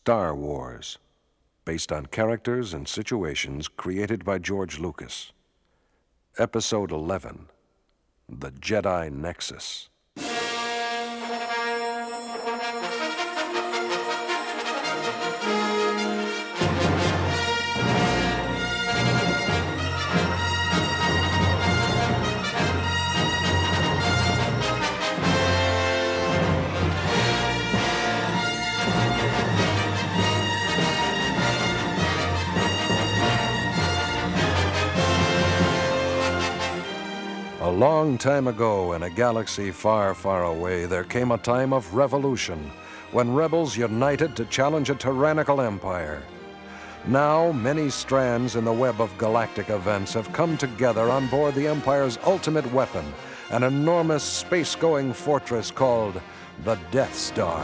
Star Wars, based on characters and situations created by George Lucas. Episode 11, The Jedi Nexus. A long time ago, in a galaxy far, far away, there came a time of revolution, when rebels united to challenge a tyrannical empire. Now, many strands in the web of galactic events have come together on board the Empire's ultimate weapon, an enormous space-going fortress called the Death Star.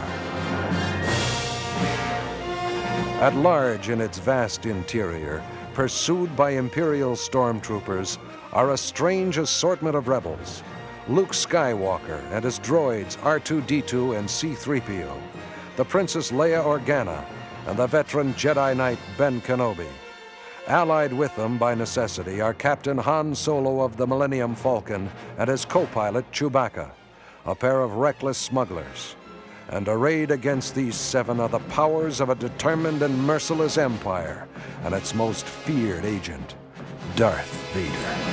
At large in its vast interior, pursued by Imperial stormtroopers, are a strange assortment of rebels. Luke Skywalker and his droids R2-D2 and C-3PO, the Princess Leia Organa, and the veteran Jedi Knight Ben Kenobi. Allied with them by necessity are Captain Han Solo of the Millennium Falcon and his co-pilot Chewbacca, a pair of reckless smugglers. And arrayed against these seven are the powers of a determined and merciless empire and its most feared agent, Darth Vader.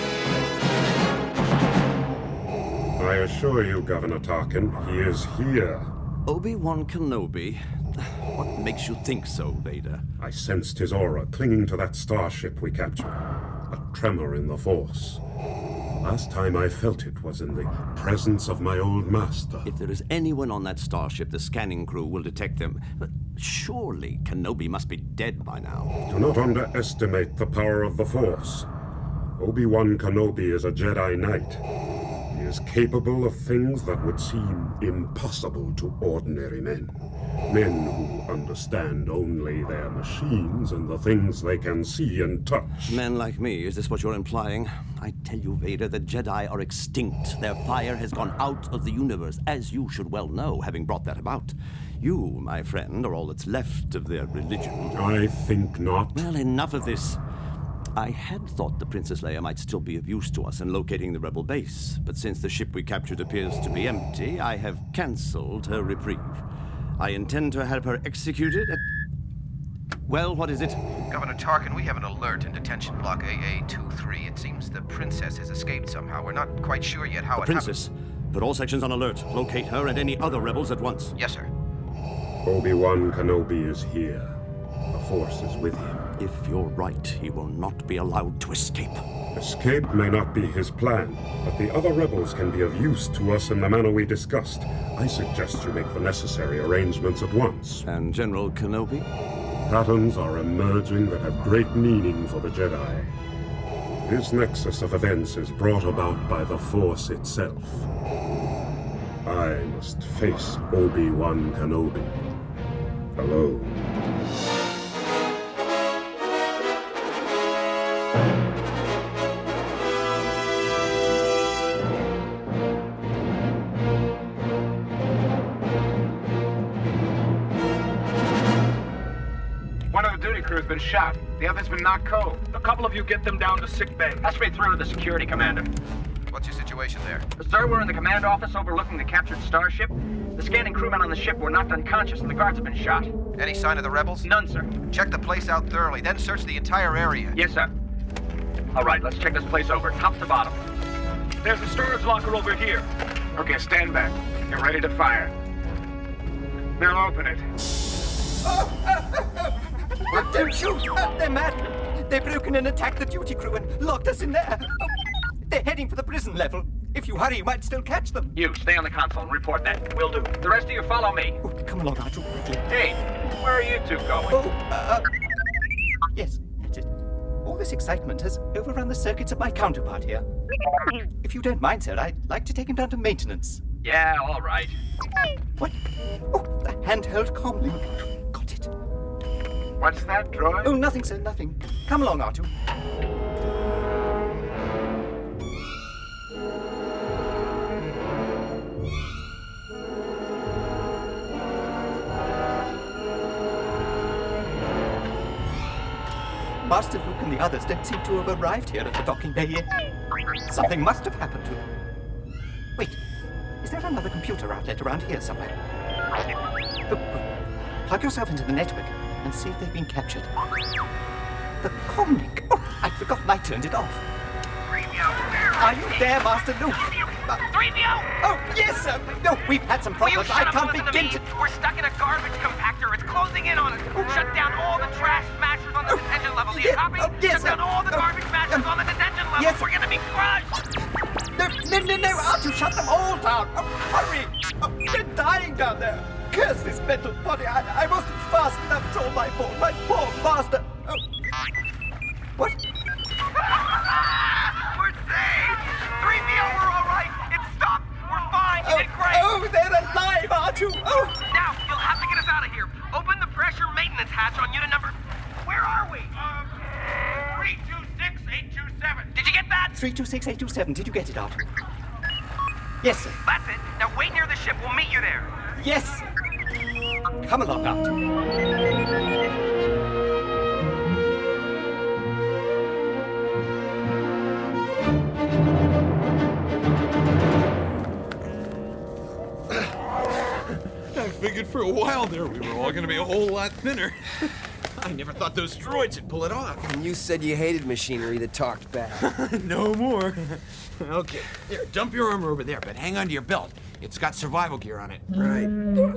I assure you, Governor Tarkin, he is here. Obi-Wan Kenobi? What makes you think so, Vader? I sensed his aura clinging to that starship we captured. A tremor in the Force. The last time I felt it was in the presence of my old master. If there is anyone on that starship, the scanning crew will detect them. But surely Kenobi must be dead by now. Do not underestimate the power of the Force. Obi-Wan Kenobi is a Jedi Knight. He is capable of things that would seem impossible to ordinary men. Men who understand only their machines and the things they can see and touch. Men like me, is this what you're implying? I tell you, Vader, the Jedi are extinct. Their fire has gone out of the universe, as you should well know, having brought that about. You, my friend, are all that's left of their religion. I think not. Well, enough of this. I had thought the Princess Leia might still be of use to us in locating the rebel base, but since the ship we captured appears to be empty, I have cancelled her reprieve. I intend to have her executed at... Well, what is it? Governor Tarkin, we have an alert in detention block AA-23. It seems the princess has escaped somehow. We're not quite sure yet how the princess? Put all sections on alert. Locate her and any other rebels at once. Yes, sir. Obi-Wan Kenobi is here. The Force is with him. If you're right, he will not be allowed to escape. Escape may not be his plan, but the other rebels can be of use to us in the manner we discussed. I suggest you make the necessary arrangements at once. And General Kenobi? Patterns are emerging that have great meaning for the Jedi. This nexus of events is brought about by the Force itself. I must face Obi-Wan Kenobi alone. One of the duty crew has been shot. The other's been knocked cold. A couple of you get them down to sick bay. Pass me through to the security commander. What's your situation there? Sir, we're in the command office overlooking the captured starship. The scanning crewmen on the ship were knocked unconscious and the guards have been shot. Any sign of the rebels? None, sir. Check the place out thoroughly, then search the entire area. Yes, sir. All right, let's check this place over, top to bottom. There's a storage locker over here. Okay, stand back. Get ready to fire. Now open it. Don't shoot! They're mad! They've broken and attacked the duty crew and locked us in there. They're heading for the prison level. If you hurry, you might still catch them. You, stay on the console and report that. Will do. The rest of you follow me. Oh, come along, Archer, quickly. Hey, where are you two going? Yes, that's it. All this excitement has overrun the circuits of my counterpart here. If you don't mind, sir, I'd like to take him down to maintenance. Yeah, all right. What? Oh, the handheld comlink. Got it. What's that, droid? Oh, nothing, sir, nothing. Come along, R2. Master Luke and the others don't seem to have arrived here at the docking bay yet. Something must have happened to them. Wait, is there another computer outlet around here somewhere? Oh, good. Plug yourself into the network and see if they've been captured. The comlink. Oh, I'd forgotten I turned it off. 3PO, where Are you there, Master Luke? 3PO! Oh, yes, sir. No, we've had some problems. I can't begin to... We're stuck in a garbage compactor. It's closing in on us. Shut down all the trash smashers on the detention level. Do you copy? Yes, Shut down sir. all the garbage smashers on the detention level. yes. We're gonna be crushed. No, Arthur, shut them all down. Oh, hurry. Oh, they're dying down there. Curse this mental body. I wasn't fast enough. It's all my fault. My poor master. Oh. What? We're saved. 3PO, we're all right. It stopped. We're fine. You did great. Oh, they're alive, R2. Oh. Now, you'll have to get us out of here. Open the pressure maintenance hatch on unit number... Where are we? 326827. Did you get that? 326827. Did you get it, R2? Yes, sir. That's it. Now wait near the ship. We'll meet you there. Yes, sir. Come along, R2. I figured for a while there we were all gonna be a whole lot thinner. I never thought those droids would pull it off. And you said you hated machinery that talked back. No more. Okay, here, dump your armor over there, but hang on to your belt. It's got survival gear on it. Right.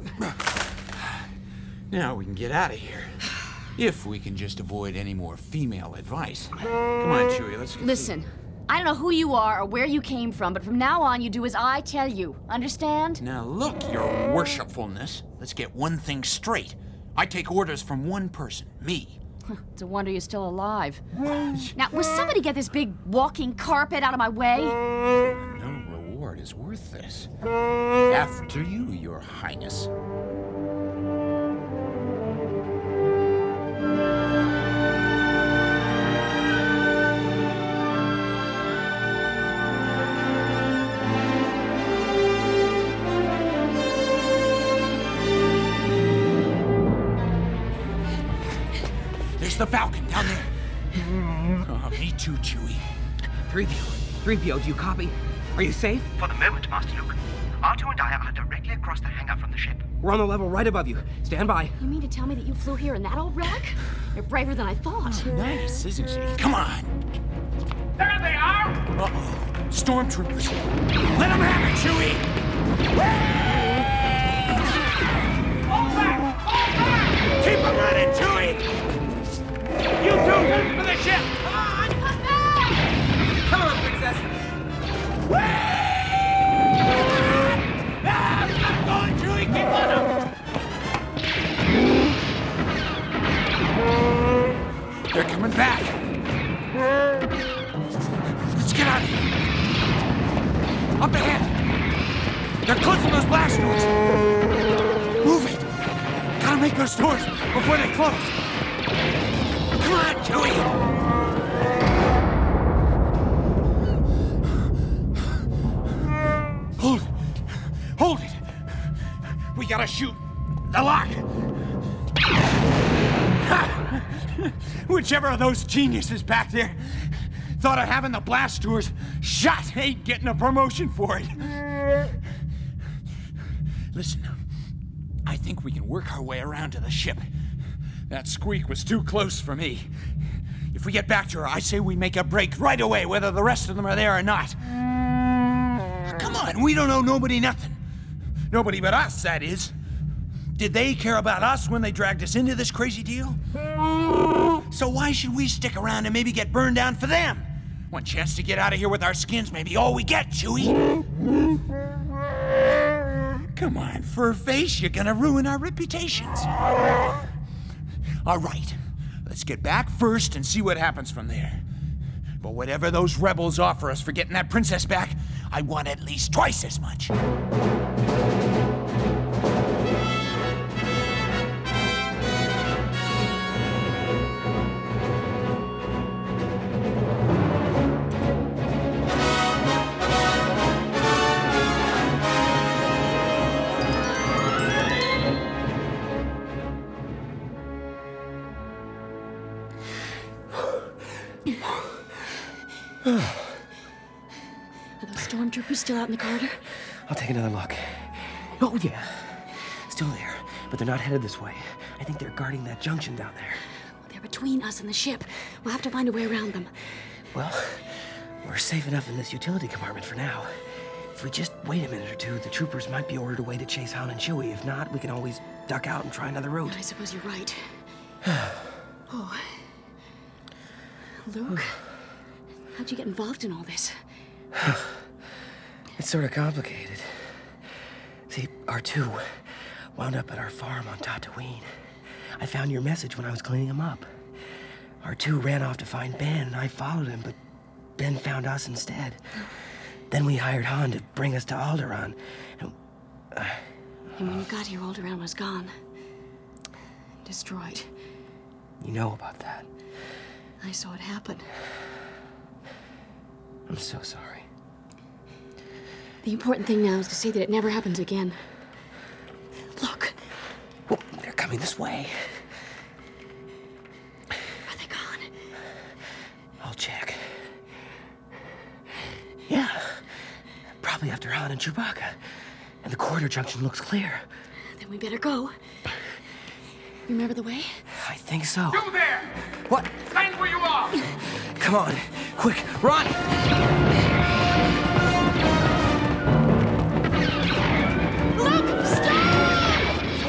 Now we can get out of here. If we can just avoid any more female advice. Come on, Chewie, let's get Listen, I don't know who you are or where you came from, but from now on you do as I tell you. Understand? Now look, your worshipfulness. Let's get one thing straight. I take orders from one person, me. It's a wonder you're still alive. Now, will somebody get this big walking carpet out of my way? No reward is worth this. After you, Your Highness. The Falcon down there. Oh, me too, Chewie. 3PO, do you copy? Are you safe? For the moment, Master Luke. R2 and I are directly across the hangar from the ship. We're on the level right above you. Stand by. You mean to tell me that you flew here in that old relic? You're braver than I thought. Nice, isn't she? Come on. There they are! Uh-oh. Stormtroopers. Let them have it, Chewie! Hold back! Hold back! Keep them running, Chewie! You two, head for the ship! Come on, Princess. Keep going, Chewie! Keep on them! They're coming back. Let's get out of here. Up ahead. They're closing those blast doors. Move it. Gotta make those doors before they close. Come on, Chewie. Hold it. We gotta shoot the lock. Whichever of those geniuses back there thought of having the blast doors shut ain't getting a promotion for it. Listen, I think we can work our way around to the ship. That squeak was too close for me. If we get back to her, I say we make a break right away, whether the rest of them are there or not. Come on, we don't owe nobody nothing. Nobody but us, that is. Did they care about us when they dragged us into this crazy deal? So why should we stick around and maybe get burned down for them? One chance to get out of here with our skins may be all we get, Chewie. Come on, Furface, you're gonna ruin our reputations. All right, let's get back first and see what happens from there. But whatever those rebels offer us for getting that princess back, I want at least twice as much. Are those stormtroopers still out in the corridor? I'll take another look. Oh, yeah. Still there, but they're not headed this way. I think they're guarding that junction down there. Well, they're between us and the ship. We'll have to find a way around them. Well, we're safe enough in this utility compartment for now. If we just wait a minute or two, the troopers might be ordered away to chase Han and Chewie. If not, we can always duck out and try another route. I suppose you're right. Oh. Luke, how'd you get involved in all this? It's sort of complicated. See, R2 wound up at our farm on Tatooine. I found your message when I was cleaning him up. R2 ran off to find Ben, and I followed him, but Ben found us instead. Then we hired Han to bring us to Alderaan. And when you got here, Alderaan was gone. Destroyed. You know about that. I saw it happen. I'm so sorry. The important thing now is to see that it never happens again. Look. Well, they're coming this way. Are they gone? I'll check. Yeah. Probably after Han and Chewbacca. And the corridor junction looks clear. Then we better go. You remember the way? I think so. You there! What? Stand where you are! Come on. Quick, run! Luke, stop!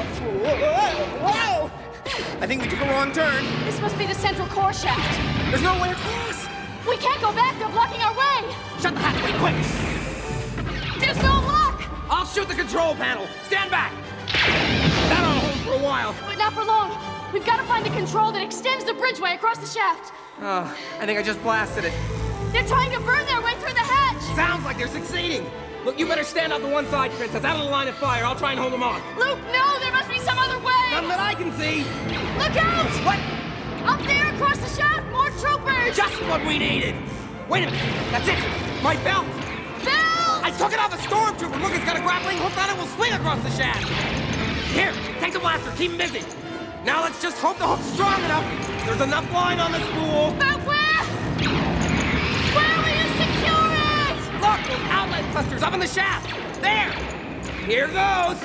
Whoa! I think we took a wrong turn. This must be the central core shaft. There's no way across. We can't go back. They're blocking our way. Shut the hatchway, quick! There's no lock. I'll shoot the control panel. Stand back! That'll hold for a while. But not for long. We've got to find a control that extends the bridgeway across the shaft. I think I just blasted it. They're trying to burn their way through the hatch. Sounds like they're succeeding. Look, you better stand out to one side, Princess, out of the line of fire. I'll try and hold them off. Luke, no, there must be some other way. None that I can see. Look out! What? Up there across the shaft, more troopers. Just what we needed. Wait a minute. That's it. My belt. Belt! I took it off a stormtrooper. Look, it's got a grappling hook on it. We'll swing across the shaft. Here, take the blaster. Keep him busy. Now let's just hope the hook's strong enough. There's enough line on the spool. But where? Where will you secure it? Look, those outlet clusters up in the shaft. There. Here goes.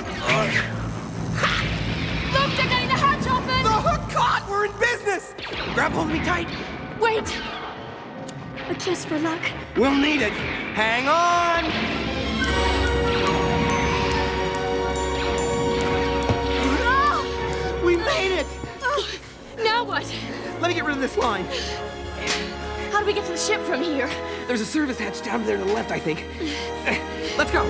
Look, they're getting the hatch open. The hook caught. We're in business. Grab hold of me tight. Wait. A kiss for luck. We'll need it. Hang on. We made it! Oh, now what? Let me get rid of this line. How do we get to the ship from here? There's a service hatch down there to the left, I think. Let's go.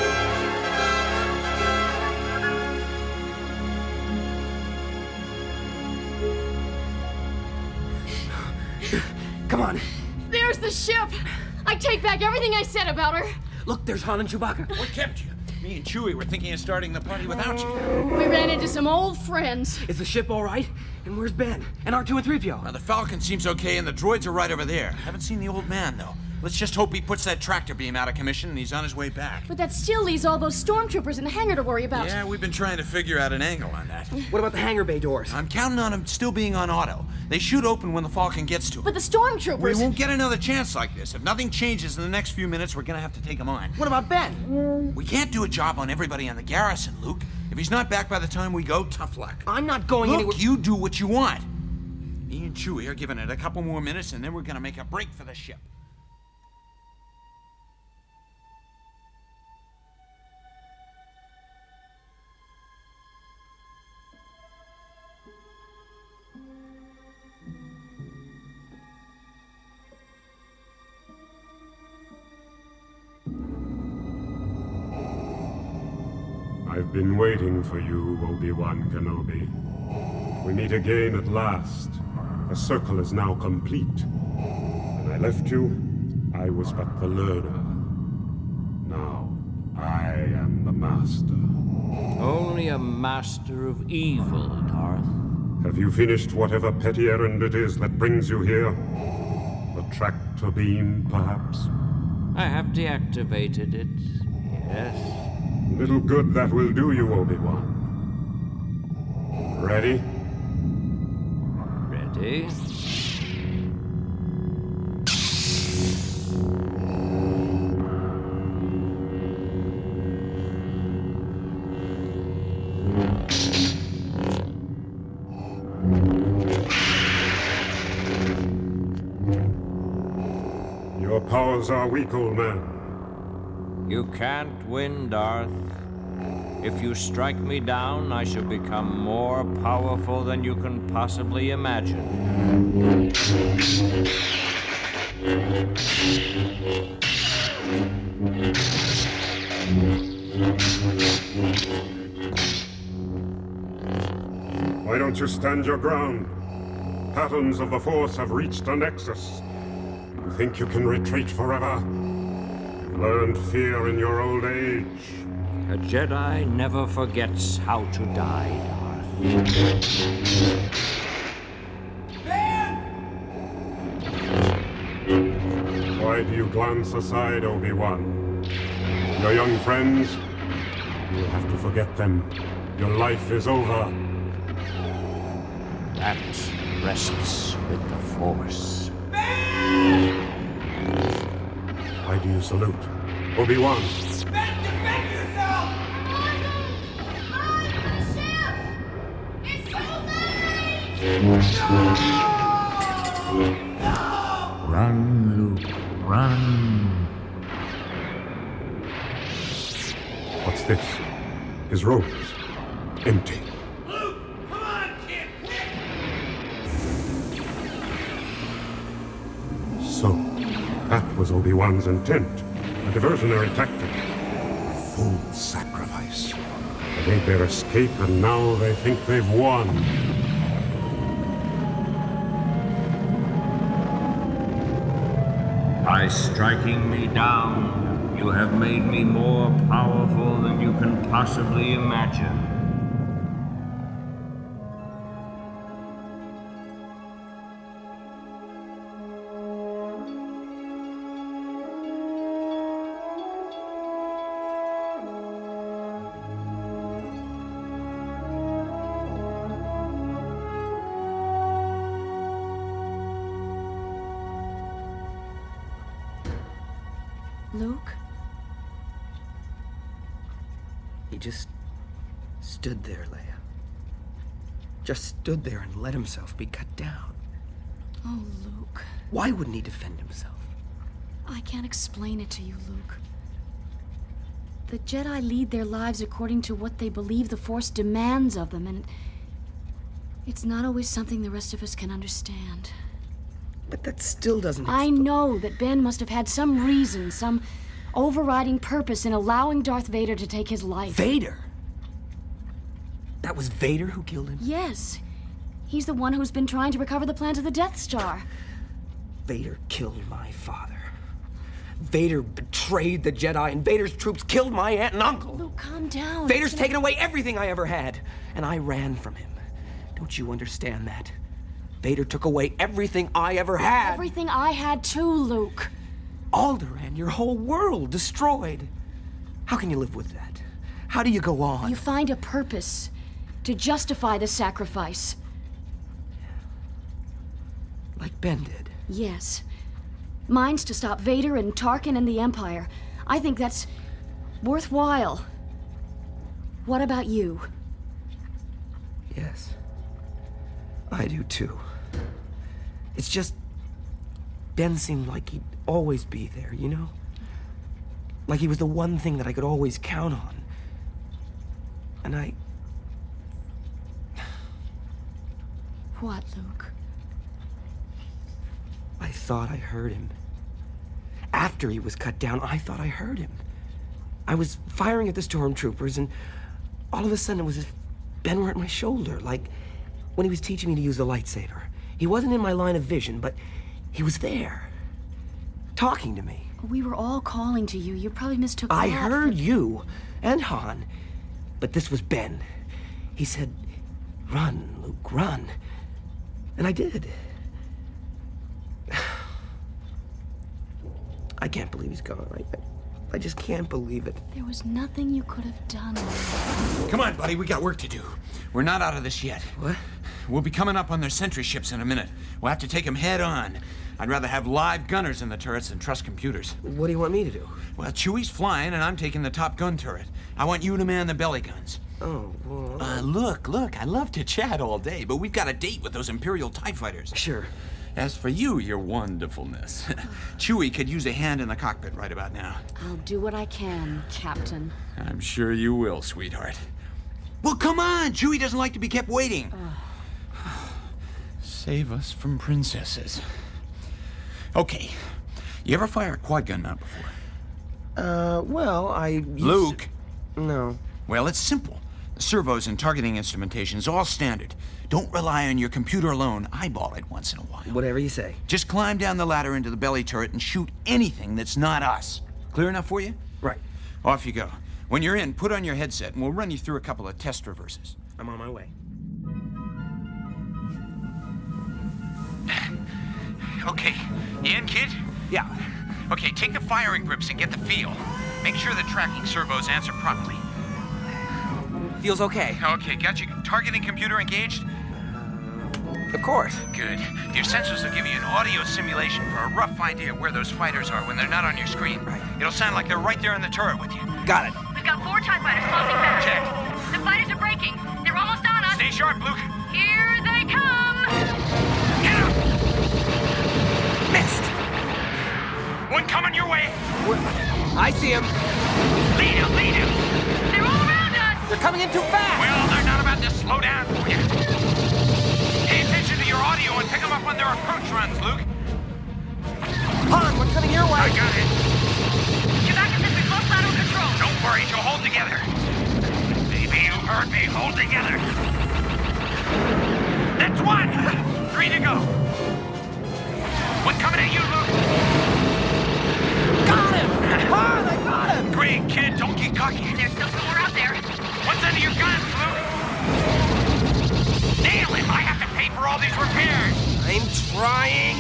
Come on. There's the ship. I take back everything I said about her. Look, there's Han and Chewbacca. What kept you? Me and Chewie were thinking of starting the party without you. We ran into some old friends. Is the ship all right? And where's Ben? And R2 and 3PO? Now, the Falcon seems okay, and the droids are right over there. Haven't seen the old man, though. Let's just hope he puts that tractor beam out of commission and he's on his way back. But that still leaves all those stormtroopers in the hangar to worry about. Yeah, we've been trying to figure out an angle on that. What about the hangar bay doors? I'm counting on them still being on auto. They shoot open when the Falcon gets to them. But the stormtroopers... We won't get another chance like this. If nothing changes in the next few minutes, we're gonna have to take him on. What about Ben? We can't do a job on everybody in the garrison, Luke. If he's not back by the time we go, tough luck. I'm not going anywhere. Look, you do what you want. Me and Chewie are giving it a couple more minutes, and then we're gonna make a break for the ship. I've been waiting for you, Obi-Wan Kenobi. We meet again at last. The circle is now complete. When I left you, I was but the learner. Now, I am the master. Only a master of evil, Darth. Have you finished whatever petty errand it is that brings you here? The tractor beam, perhaps? I have deactivated it, yes. Little good that will do you, Obi-Wan. Ready? Ready? Your powers are weak, old man. You can't win, Darth. If you strike me down, I shall become more powerful than you can possibly imagine. Why don't you stand your ground? Patterns of the Force have reached a nexus. You think you can retreat forever? You've learned fear in your old age. A Jedi never forgets how to die, Darth. Why do you glance aside, Obi-Wan? Your young friends? You'll have to forget them. Your life is over. That rests with the Force. Why do you salute? Obi-Wan! Defend yourself! Run, Luke, run. What's this? His robes. Empty. Luke, come on, kid, quick! So, that was Obi-Wan's intent. A diversionary tactic. A full sacrifice. They made their escape, and now they think they've won. By striking me down, you have made me more powerful than you can possibly imagine. Luke? He just stood there, Leia. Just stood there and let himself be cut down. Oh, Luke. Why wouldn't he defend himself? I can't explain it to you, Luke. The Jedi lead their lives according to what they believe the Force demands of them, and it's not always something the rest of us can understand. But that still doesn't I know that Ben must have had some reason, some overriding purpose in allowing Darth Vader to take his life. Vader? That was Vader who killed him? Yes. He's the one who's been trying to recover the plans of the Death Star. Vader killed my father. Vader betrayed the Jedi, and Vader's troops killed my aunt and uncle. Luke, calm down. Vader's taken away everything I ever had, and I ran from him. Don't you understand that? Vader took away everything I ever had. Everything I had too, Luke. Alderaan, your whole world destroyed. How can you live with that? How do you go on? You find a purpose to justify the sacrifice. Like Ben did. Yes. Mine's to stop Vader and Tarkin and the Empire. I think that's worthwhile. What about you? Yes. I do too. It's just, Ben seemed like he'd always be there, you know? Like he was the one thing that I could always count on. And I... What, Luke? I thought I heard him. After he was cut down, I thought I heard him. I was firing at the stormtroopers, and all of a sudden it was as if Ben were at my shoulder, like when he was teaching me to use the lightsaber. He wasn't in my line of vision, but he was there, talking to me. We were all calling to you. You probably mistook I that heard for... you and Han, but this was Ben. He said, "Run, Luke, run." And I did. I can't believe he's gone. I just can't believe it. There was nothing you could have done. Come on, buddy, we got work to do. We're not out of this yet. What? We'll be coming up on their sentry ships in a minute. We'll have to take them head on. I'd rather have live gunners in the turrets than trust computers. What do you want me to do? Well, Chewie's flying, and I'm taking the top gun turret. I want you to man the belly guns. Oh, well... Look, I love to chat all day, but we've got a date with those Imperial TIE fighters. Sure. As for you, your wonderfulness, Chewie could use a hand in the cockpit right about now. I'll do what I can, Captain. I'm sure you will, sweetheart. Well, come on! Chewie doesn't like to be kept waiting. Save us from princesses. Okay. You ever fire a quad gun mount before? Well, I used Luke? No. Well, it's simple. The servos and targeting instrumentation is all standard. Don't rely on your computer alone. Eyeball it once in a while. Whatever you say. Just climb down the ladder into the belly turret and shoot anything that's not us. Clear enough for you? Right. Off you go. When you're in, put on your headset and we'll run you through a couple of test reverses. I'm on my way. Okay. You in, kid? Yeah. Okay, take the firing grips and get the feel. Make sure the tracking servos answer properly. Feels okay. Okay, got your targeting computer engaged? Of course. Good. Your sensors will give you an audio simulation for a rough idea where those fighters are when they're not on your screen. Right. It'll sound like they're right there in the turret with you. Got it. We've got 4 TIE fighters closing fast. Check. The fighters are breaking. They're almost on us. Stay sharp, Luke. Here they come. Get up! Missed. One coming your way. I see him. Lead him, lead him. They're all around us. They're coming in too fast. Well, they're not about to slow down for you. Pay attention to your audio and pick them up on their approach runs, Luke. Han, we're coming your way. I got it. Chewbacca says we've lost battle control. Don't worry, you'll hold together. Baby, you heard me. Hold together. That's 1. 3 to go. One coming at you, Luke. Got him! Han, I got him! Great, kid. Don't get cocky. There's still some more out there. What's under your guns, Luke? Nail him. I have to pay for all these repairs. I'm trying.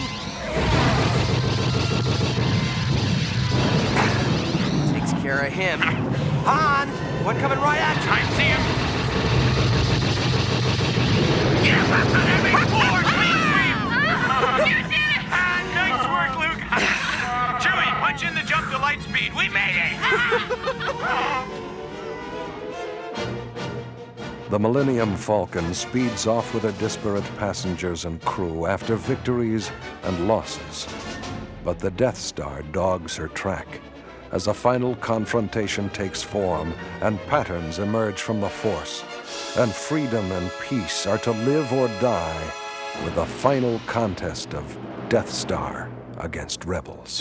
Takes care of him. Han, one coming right at you. I see him. Yes, that's an enemy. Forward, please, You did it! nice work, Luke. Chewie, punch in the jump to light speed. We made it. The Millennium Falcon speeds off with her disparate passengers and crew after victories and losses. But the Death Star dogs her track as a final confrontation takes form and patterns emerge from the Force, and freedom and peace are to live or die with the final contest of Death Star against rebels.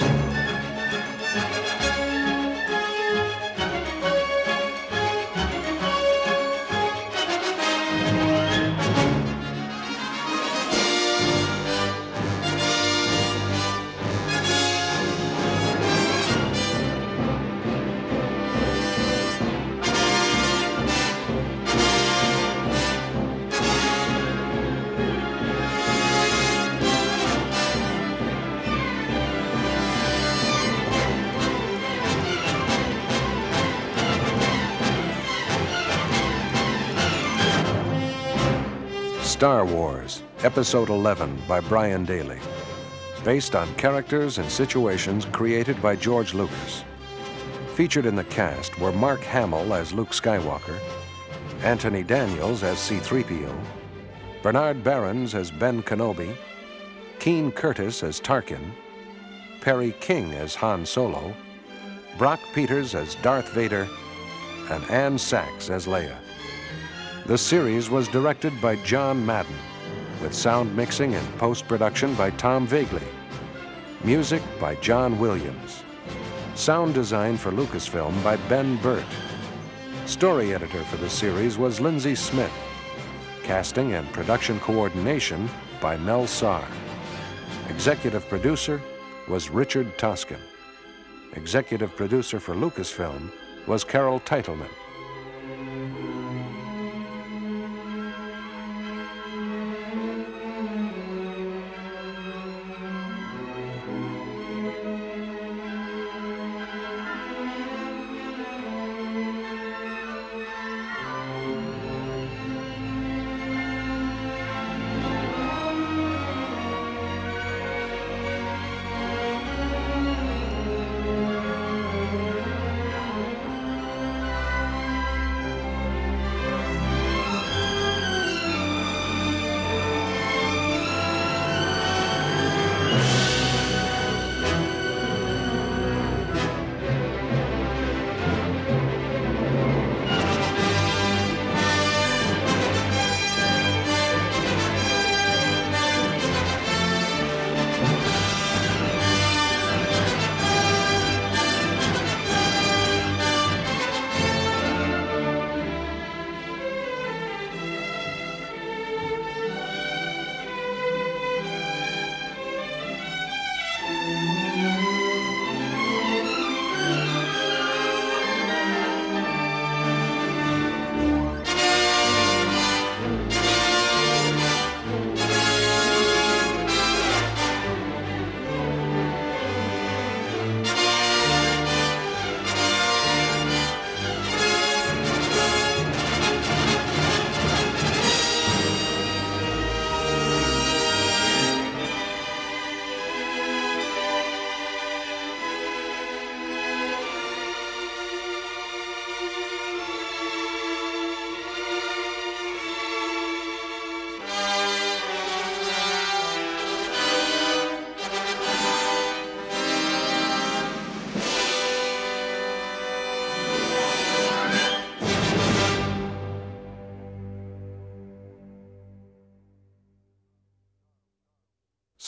Star Wars, Episode 11 by Brian Daley. Based on characters and situations created by George Lucas. Featured in the cast were Mark Hamill as Luke Skywalker, Anthony Daniels as C-3PO, Bernard Behrens as Ben Kenobi, Keen Curtis as Tarkin, Perry King as Han Solo, Brock Peters as Darth Vader, and Anne Sachs as Leia. The series was directed by John Madden, with sound mixing and post-production by Tom Vagley. Music by John Williams. Sound design for Lucasfilm by Ben Burt. Story editor for the series was Lindsay Smith. Casting and production coordination by Mel Sarr. Executive producer was Richard Toscan. Executive producer for Lucasfilm was Carol Teitelman.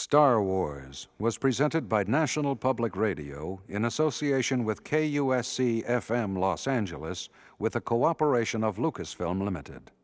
Star Wars was presented by National Public Radio in association with KUSC FM Los Angeles with the cooperation of Lucasfilm Limited.